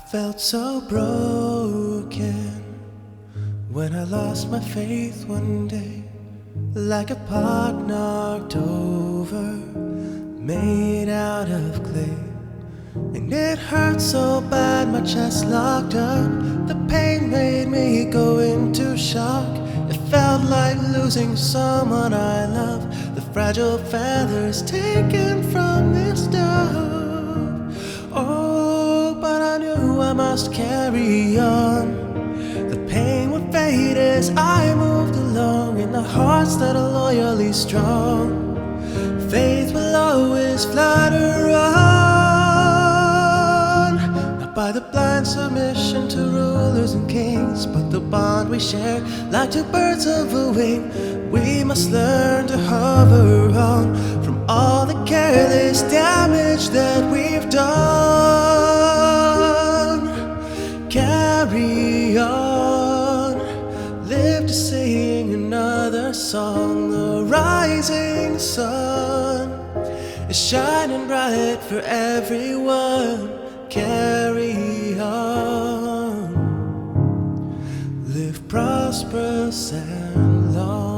Felt so broken when I lost my faith one day, like a pot knocked over, made out of clay. And it hurt so bad, my chest locked up. The pain made me go into shock. It felt like losing someone I love, the fragile feathers taken from this dove. Oh, but I knew I must carry on. The pain would fade as I moved along, in the hearts that are loyally strong. Faith will always flutter on, not by the blind submission to rulers and kings, but the bond we share like two birds of a wing. We must learn to hover on from all the careless damage that we've done. Carry on, live to sing another song. The rising sun is shining bright for everyone. Carry on, live prosperous and long.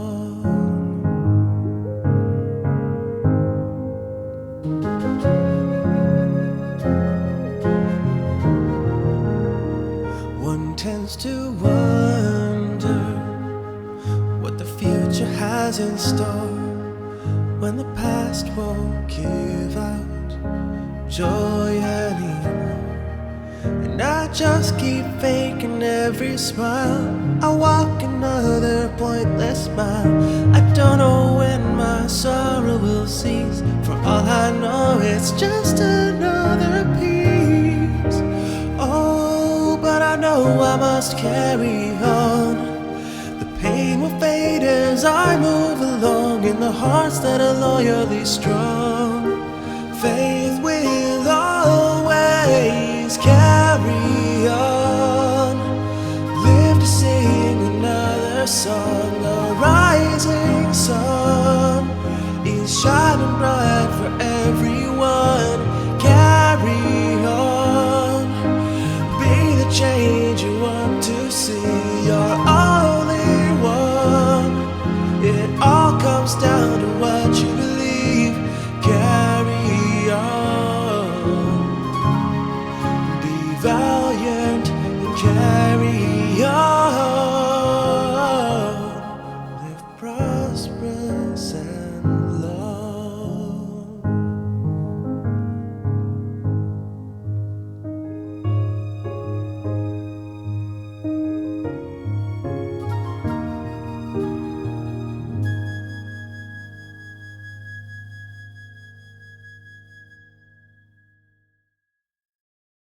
One tends to wonder what the future has in store, when the past won't give out joy anymore. And I just keep faking every smile. I walk another pointless mile. I don't know when my sorrow will cease. For all I know, it's just another piece. Oh, but I know I must carry on. The pain will fade as I move along, in the hearts that are loyally strong. Faith will always carry on, live to sing another song. The rising sun is shining bright for everyone. Carry on, be the change you want to see. You're only one. It all comes down to what you believe. Carry on, be valiant and carry on.